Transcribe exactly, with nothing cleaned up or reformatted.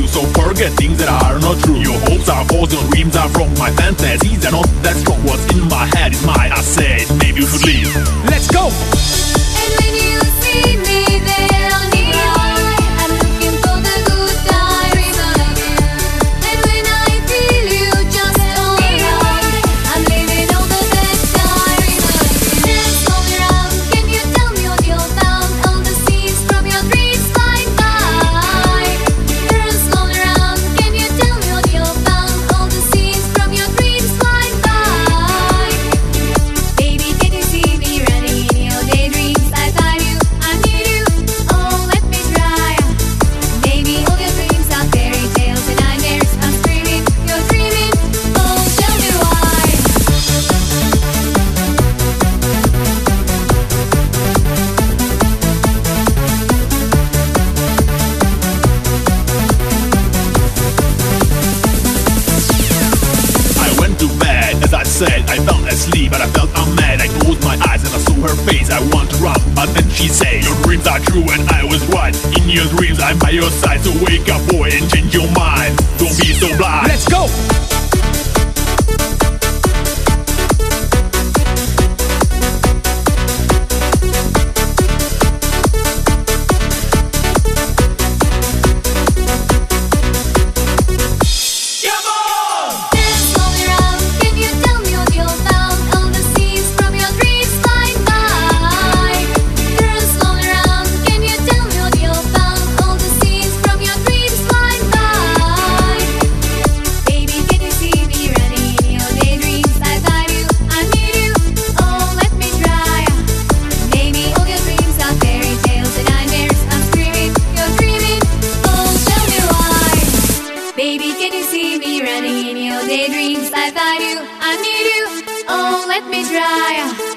you, so forget things that are not true. Your hopes are false, your dreams are wrong. My fantasies are not that strong. What's in my head is mine. I said, maybe you should leave. Let's go! And when you see me there on the eye, I'm looking for the good times of you. And when I feel you just alright, I'm living all the best times of you. Dance all around, can you tell me what you found? All the scenes from your dreams flying by. Dance all around, can you tell me what you found? All the scenes from your dreams flying by. Baby, can you see me running in your daydreams? I find you, I need you, oh let me try. Maybe all your dreams are fairy tales and nightmares. I'm screaming, you're dreaming, oh tell me why. I went to bed, as I said, I fell asleep, but I felt I'm mad. I closed my eyes and I saw her face. I want to run, but then she said, your dreams are true and I was right. In your dreams I'm by your side, so wake up boy and change your mind. Don't be so blind. Let's go! Dance all around, can you tell me what you found? All the scenes from your dreams flying by. Dance all around, can you tell me what you found? All the scenes from your dreams flying by. Baby, can you see me running in your daydreams? I find you, I need you, oh let me try. Maybe all your dreams are fairy tales and nightmares. I'm screaming, you're dreaming, oh tell me why. Baby, can you see me running in your daydreams? I find you, I need you, oh let me try.